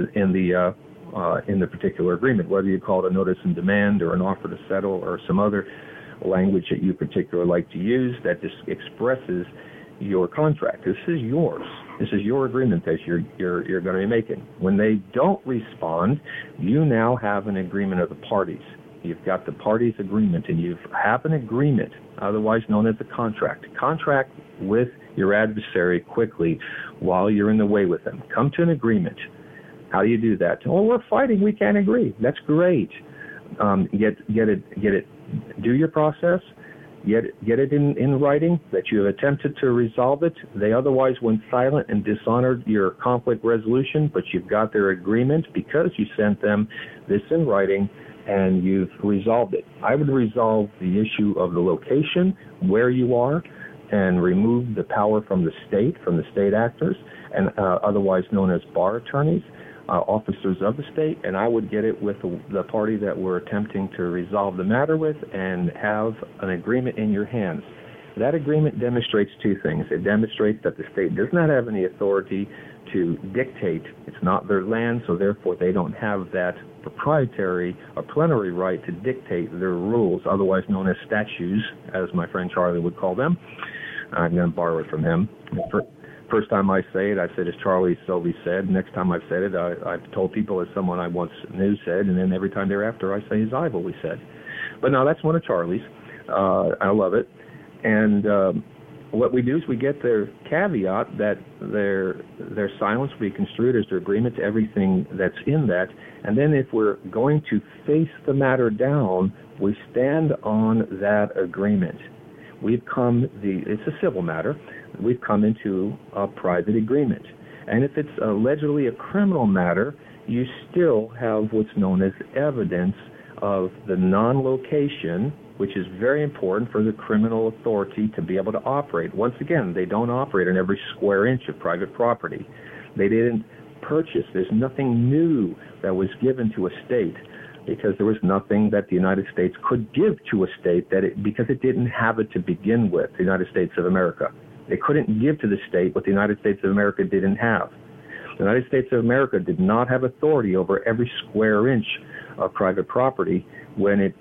Speaker 6: the particular agreement, whether you call it a notice in demand or an offer to settle or some other language that you particularly like to use that just expresses your contract. This is yours. This is your agreement that you're going to be making. When they don't respond, you now have an agreement of the parties. You've got the parties' agreement, and you have an agreement, otherwise known as a contract. Contract with your adversary quickly while you're in the way with them. Come to an agreement. How do you do that? Oh, we're fighting. We can't agree. That's great. Get it. Do your process. Get it in writing that you have attempted to resolve it. They otherwise went silent and dishonored your conflict resolution, but you've got their agreement because you sent them this in writing and you've resolved it. I would resolve the issue of the location, where you are, and remove the power from the state actors, and otherwise known as bar attorneys, officers of the state, and I would get it with the party that we're attempting to resolve the matter with and have an agreement in your hands. That agreement demonstrates 2 things. It demonstrates that the state does not have any authority to dictate. It's not their land, so therefore they don't have that proprietary or plenary right to dictate their rules, otherwise known as statutes, as my friend Charlie would call them. I'm going to borrow it from him. First time I say it, I said as Charlie Sylvie said. Next time I've said it, I've told people as someone I once knew said, and then every time thereafter I say as I've always said. But no, that's one of Charlie's. I love it. And what we do is we get their caveat that their silence will be construed as their agreement to everything that's in that. And then if we're going to face the matter down, we stand on that agreement. It's a civil matter. We've come into a private agreement. And if it's allegedly a criminal matter, you still have what's known as evidence of the non-location, which is very important for the criminal authority to be able to operate. Once again, they don't operate on every square inch of private property. They didn't purchase. There's nothing new that was given to a state, because there was nothing that the United States could give to a state because it didn't have it to begin with, the United States of America. They couldn't give to the state what the United States of America didn't have. The United States of America did not have authority over every square inch of private property when it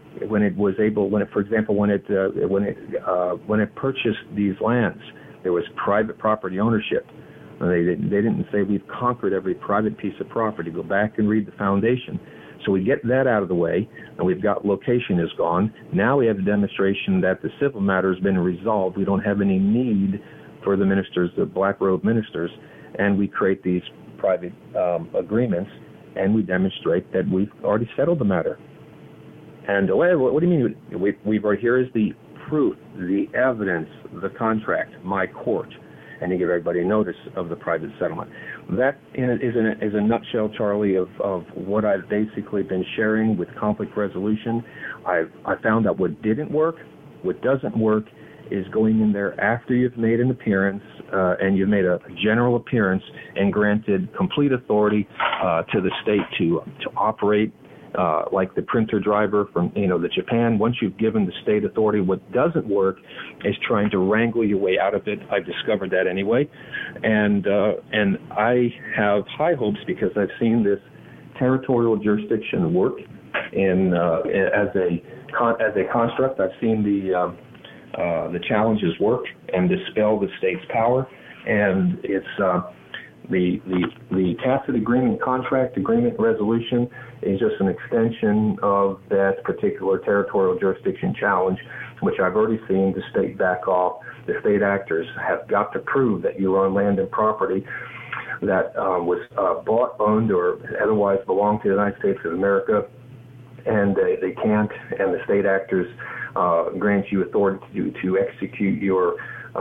Speaker 6: purchased these lands. There was private property ownership. They didn't say we've conquered every private piece of property. Go back and read the foundation. So we get that out of the way, and we've got location is gone. Now we have a demonstration that the civil matter has been resolved. We don't have any need for the ministers, the black robe ministers, and we create these private agreements, and we demonstrate that we've already settled the matter. And what do you mean? We've right here is the proof, the evidence, the contract, my court. and to give everybody notice of the private settlement. That is a nutshell, Charlie, of what I've basically been sharing with conflict resolution. I found out what didn't work. What doesn't work is going in there after you've made an appearance and you've made a general appearance and granted complete authority to the state to operate like the printer driver from the Japan. Once you've given the state authority, what doesn't work is trying to wrangle your way out of it. I've discovered that anyway, and I have high hopes because I've seen this territorial jurisdiction work as a construct. I've seen the challenges work and dispel the state's power, and it's the tacit agreement, contract agreement resolution is just an extension of that particular territorial jurisdiction challenge, which I've already seen the state back off. The state actors have got to prove that you're on land and property that was bought, owned, or otherwise belonged to the United States of America, and they can't, and the state actors grant you authority to execute your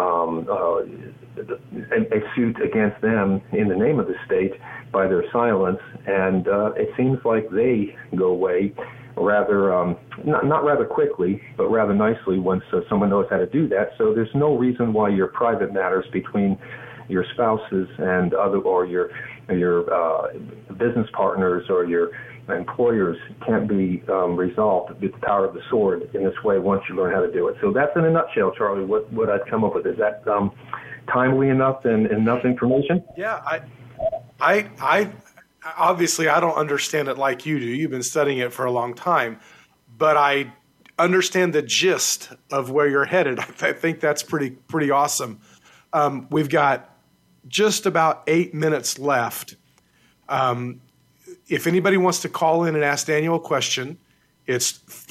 Speaker 6: a suit against them in the name of the state by their silence, and it seems like they go away rather not rather quickly, but rather nicely once someone knows how to do that. So there's no reason why your private matters between your spouses and your business partners or your employers can't be resolved with the power of the sword in this way once you learn how to do it. So that's in a nutshell, Charlie, what I've come up with. Is that timely enough and enough information?
Speaker 4: Yeah, I obviously I don't understand it like you do. You've been studying it for a long time, but I understand the gist of where you're headed. I think that's pretty awesome. We've got just about 8 minutes left. If anybody wants to call in and ask Daniel a question, it's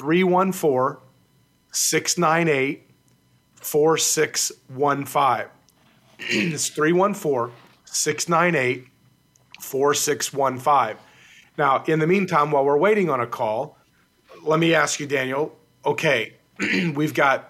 Speaker 4: 314-698-4615. It's 314-698-4615. Now, in the meantime, while we're waiting on a call, let me ask you, Daniel, okay, we've got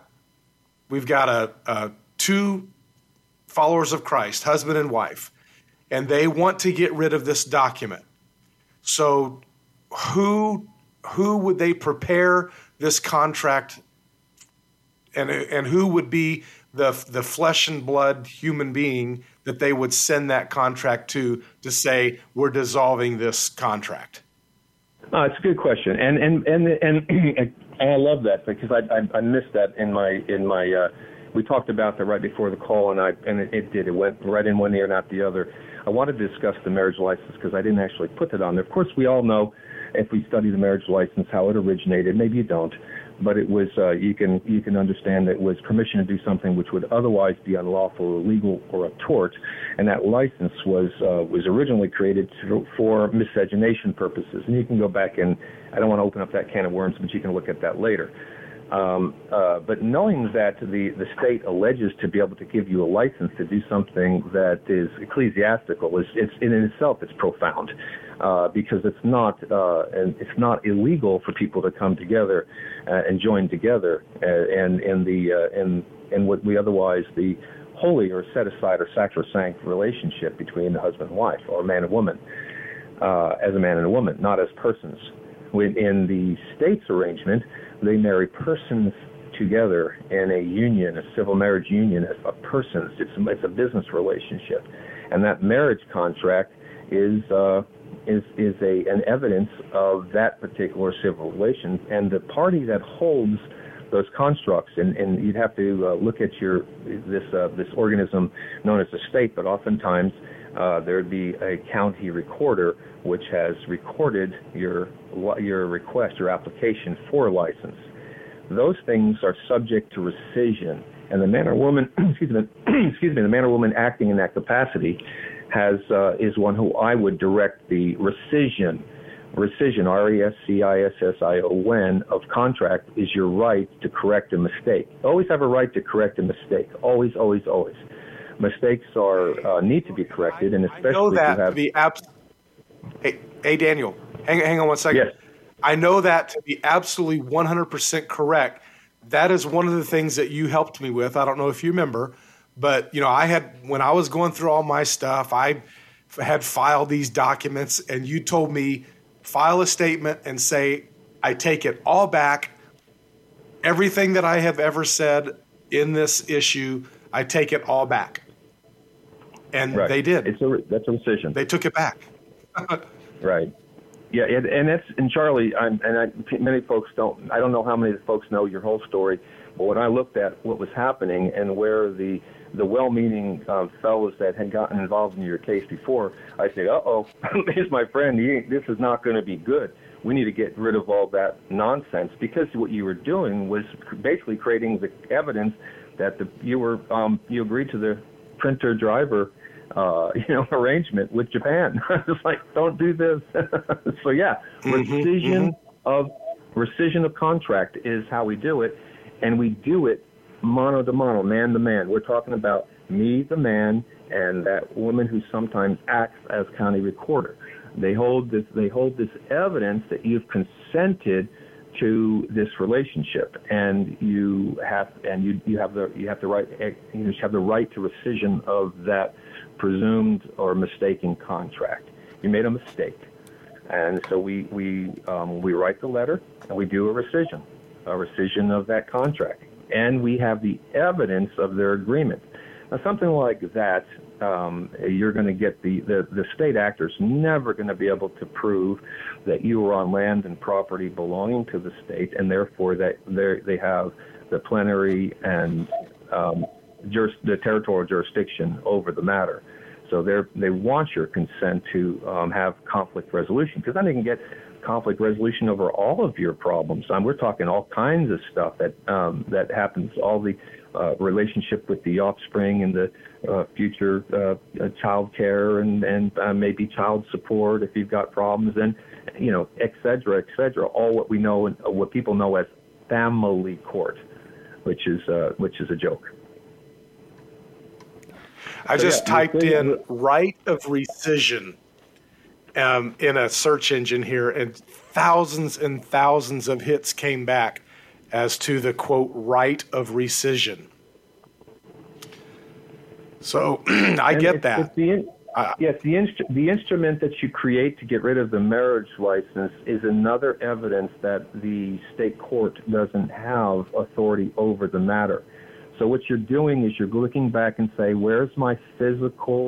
Speaker 4: two followers of Christ, husband and wife, and they want to get rid of this document. So who would they prepare this contract, and who would be the flesh and blood human being that they would send that contract to say we're dissolving this contract?
Speaker 6: It's a good question, and I love that because I missed that in my we talked about that right before the call, and it went right in one ear and out the other. I wanted to discuss the marriage license because I didn't actually put it on there. Of course, we all know if we study the marriage license how it originated. Maybe you don't, but it was you can understand that it was permission to do something which would otherwise be unlawful or illegal or a tort, and that license was originally created for miscegenation purposes. And you can go back and I don't want to open up that can of worms, but you can look at that later. But knowing that the state alleges to be able to give you a license to do something that is ecclesiastical, it's in itself it's profound, because it's not illegal for people to come together and join together in what we otherwise the holy or set aside or sacrosanct relationship between the husband and wife or man and woman, as a man and a woman, not as persons. In the state's arrangement, they marry persons together in a union, a civil marriage union of persons. It's a business relationship, and that marriage contract is an evidence of that particular civil relation. And the party that holds those constructs, and you'd have to look at this organism known as a state, but oftentimes there'd be a county recorder which has recorded your request, your application for a license. Those things are subject to rescission, and the man or woman, the man or woman acting in that capacity is one who I would direct the rescission, RESCISSION, of contract is your right to correct a mistake. Always have a right to correct a mistake. Always, always, always. Mistakes need to be corrected, and especially
Speaker 4: I know that
Speaker 6: if you have...
Speaker 4: to be Hey, Daniel, hang on one second.
Speaker 6: Yes.
Speaker 4: I know that to be absolutely 100% correct. That is one of the things that you helped me with. I don't know if you remember, But, when I was going through all my stuff, I had filed these documents, and you told me, file a statement and say, I take it all back. Everything that I have ever said in this issue, I take it all back. And they did.
Speaker 6: That's a rescission.
Speaker 4: They took it back.
Speaker 6: Right. Yeah, and Charlie, many folks don't. I don't know how many folks know your whole story, but when I looked at what was happening and where the well-meaning fellows that had gotten involved in your case before, I said, "Uh-oh, here's my friend. This is not going to be good. We need to get rid of all that nonsense," because what you were doing was basically creating the evidence that you agreed to the printer driver arrangement with Japan. It's like, don't do this. So rescission of contract is how we do it, and we do it mano to mano, man to man. We're talking about me, the man, and that woman who sometimes acts as county recorder. They hold this evidence that you've consented to this relationship, and you have the right to rescission of that presumed or mistaken contract. You made a mistake, and so we write the letter and we do a rescission of that contract, and we have the evidence of their agreement. Now, something like that, you're going to get the state actor's never going to be able to prove that you were on land and property belonging to the state, and therefore that they have the plenary and the territorial jurisdiction over the matter. So they want your consent to have conflict resolution, because then they can get conflict resolution over all of your problems. We're talking all kinds of stuff that happens, all the relationship with the offspring and the future child care and maybe child support if you've got problems, and et cetera, all what we know and what people know as family court, which is a joke.
Speaker 4: I just typed in right of rescission in a search engine here, and thousands of hits came back as to the, quote, right of rescission. So I get that.
Speaker 6: The instrument that you create to get rid of the marriage license is another evidence that the state court doesn't have authority over the matter. So what you're doing is you're looking back and say, where's my physical,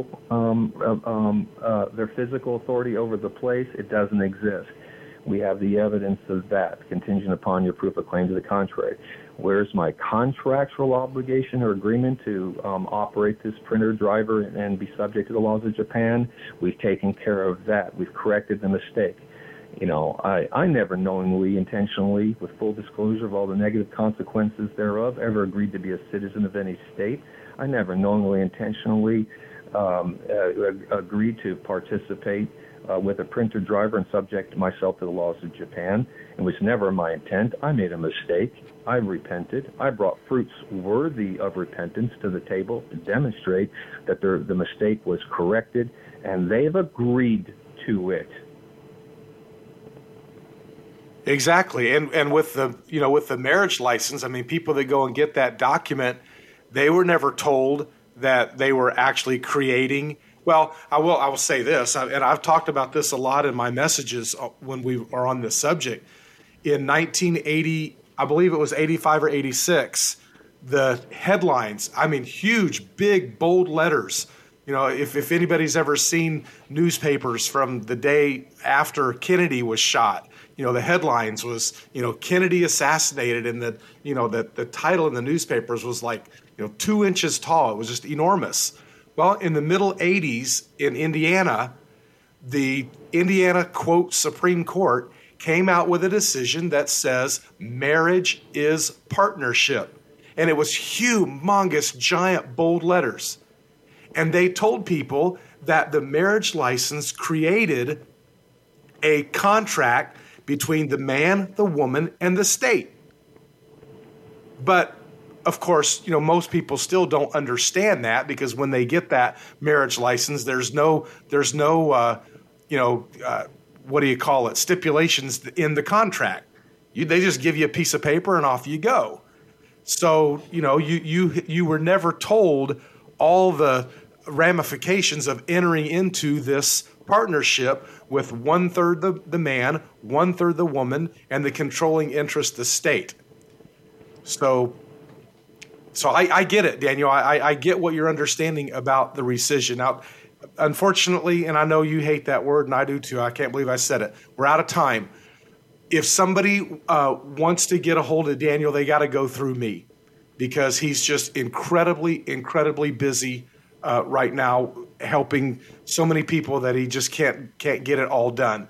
Speaker 6: their physical authority over the place? It doesn't exist. We have the evidence of that, contingent upon your proof of claim to the contrary. Where's my contractual obligation or agreement to operate this printer driver and be subject to the laws of Japan? We've taken care of that. We've corrected the mistake. I never knowingly, intentionally, with full disclosure of all the negative consequences thereof, ever agreed to be a citizen of any state. I never knowingly, intentionally agreed to participate with a printer driver and subject myself to the laws of Japan. It was never my intent. I made a mistake. I repented. I brought fruits worthy of repentance to the table to demonstrate that the mistake was corrected, and they've agreed to it.
Speaker 4: Exactly. And with the marriage license, I mean, people that go and get that document, they were never told that they were actually creating. Well, I will say this, and I've talked about this a lot in my messages when we are on this subject. In 1980, I believe it was 85 or 86, the headlines, I mean, huge, big, bold letters. If anybody's ever seen newspapers from the day after Kennedy was shot, the headlines was, Kennedy assassinated, and the title in the newspapers was like, 2 inches tall. It was just enormous. Well, in the middle 80s in Indiana, the Indiana, quote, Supreme Court came out with a decision that says marriage is partnership. And it was humongous, giant, bold letters. And they told people that the marriage license created a contract between the man, the woman, and the state. But of course, most people still don't understand that, because when they get that marriage license, there's no what do you call it? Stipulations in the contract. They just give you a piece of paper and off you go. So, you were never told all the ramifications of entering into this partnership with 1/3 the man, 1/3 the woman, and the controlling interest, the state. So I get it, Daniel. I get what you're understanding about the rescission. Now, unfortunately, and I know you hate that word, and I do too. I can't believe I said it. We're out of time. If somebody wants to get a hold of Daniel, they got to go through me, because he's just incredibly busy right now, helping so many people that he just can't get it all done.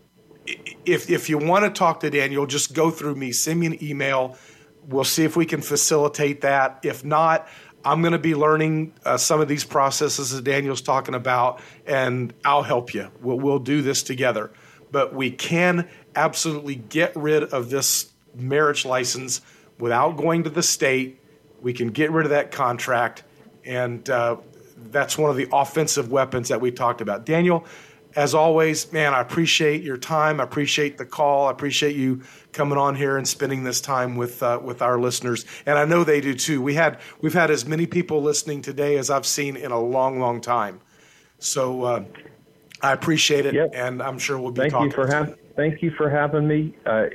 Speaker 4: If you want to talk to Daniel, just go through me. Send me an email. We'll see if we can facilitate that. If not, I'm going to be learning some of these processes that Daniel's talking about, and I'll help you. We'll do this together. But we can absolutely get rid of this marriage license without going to the state. We can get rid of that contract, and that's one of the offensive weapons that we talked about. Daniel, as always, man, I appreciate your time. I appreciate the call. I appreciate you coming on here and spending this time with our listeners, and I know they do too. We've had as many people listening today as I've seen in a long time. So I appreciate it,
Speaker 6: Yep.
Speaker 4: And I'm sure we'll be talking.
Speaker 6: Thank you for having me.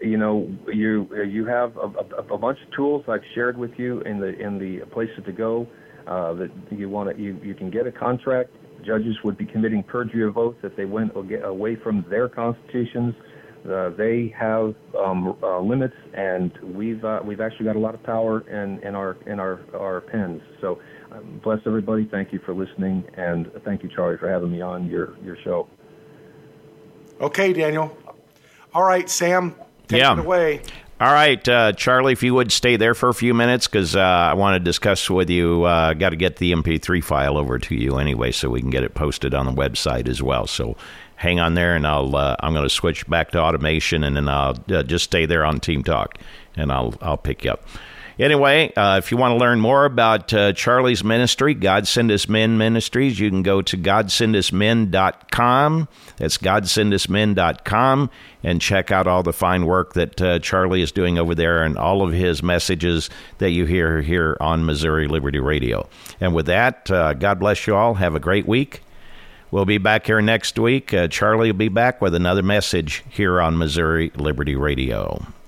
Speaker 6: You have a bunch of tools I've shared with you in the places to go that you can get a contract. Judges would be committing perjury of oath if they went away from their constitutions. They have limits, and we've actually got a lot of power in our pens. So bless everybody. Thank you for listening, and thank you, Charlie, for having me on your show.
Speaker 4: Okay, Daniel. All right, Sam, take it away.
Speaker 5: All right, Charlie, if you would stay there for a few minutes, because I want to discuss with you. Got to get the MP3 file over to you anyway, so we can get it posted on the website as well. So hang on there, and I'm going to switch back to automation, and then I'll just stay there on Team Talk, and I'll pick you up. Anyway, if you want to learn more about Charlie's ministry, God Send Us Men Ministries, you can go to GodSendUsMen.com. That's GodSendUsMen.com, and check out all the fine work that Charlie is doing over there, and all of his messages that you hear here on Missouri Liberty Radio. And with that, God bless you all. Have a great week. We'll be back here next week. Charlie will be back with another message here on Missouri Liberty Radio.